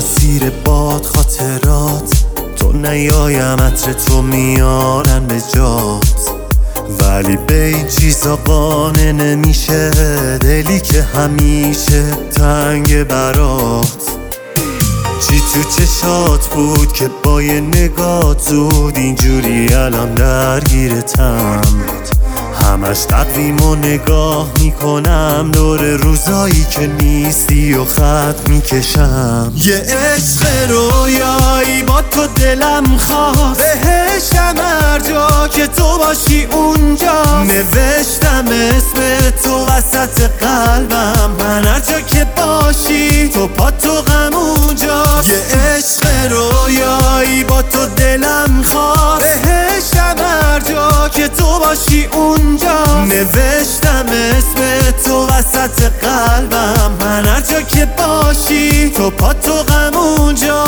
مسیر باد خاطرات، تو نیایم عطر تو میارن به جات، ولی به این چیزا قانع نمیشه دلی که همیشه تنگ برات. چی تو چشات بود که با یه نگاه زود اینجوری الان درگیرتم؟ همش تقویم و نگاه میکنم دور روزایی که نیستی و خط میکشم. یه عشق رویایی با تو دلم خواست، بهشتم هر جا که تو باشی اونجا. نوشتم اسم تو وسط قلبم، من هر جا که باشی تو پا تو غم اونجاست. یه عشق رویایی با تو دلم خواست، بهشتم هر جا که تو باشی اونجا. نوشتم اسم تو وسط قلبم، من هر جا که باشی تو پا تو غم اونجا.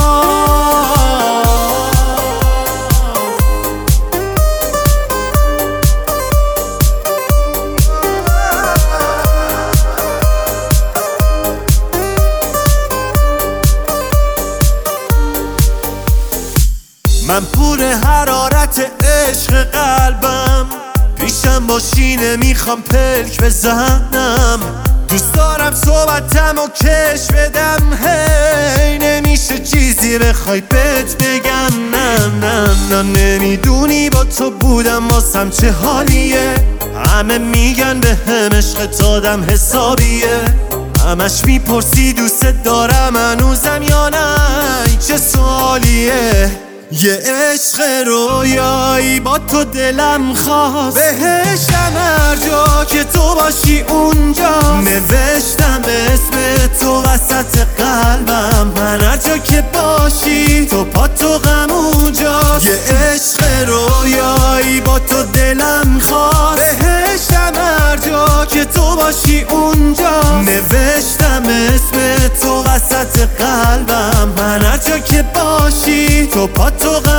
من پور حرارت عشق قلبم، پیشم باشی نمیخوام پلک بزنم. دوست دارم صحبتم و کش بدم، هی نمیشه چیزی بخوای بهت بگم. نه نمیدونی با تو بودم واسم چه حالیه. همه میگن به هم عشقت آدم حسابیه، همش میپرسی دوست دارم هنوزم یا نه، چه سوالیه. یه عشق رویایی با تو دلم خواست، بهشتم هر جا که تو باشی اونجا. نوشتم اسم تو وسط قلبم، من هر جا که باشی تو پا تو غم اونجاست. یه عشق رویایی با تو دلم خواست، بهشتم هر جا که تو باشی اونجا. نوشتم اسم تو وسط قلبم، من هر جا که باشی تو پا تو غم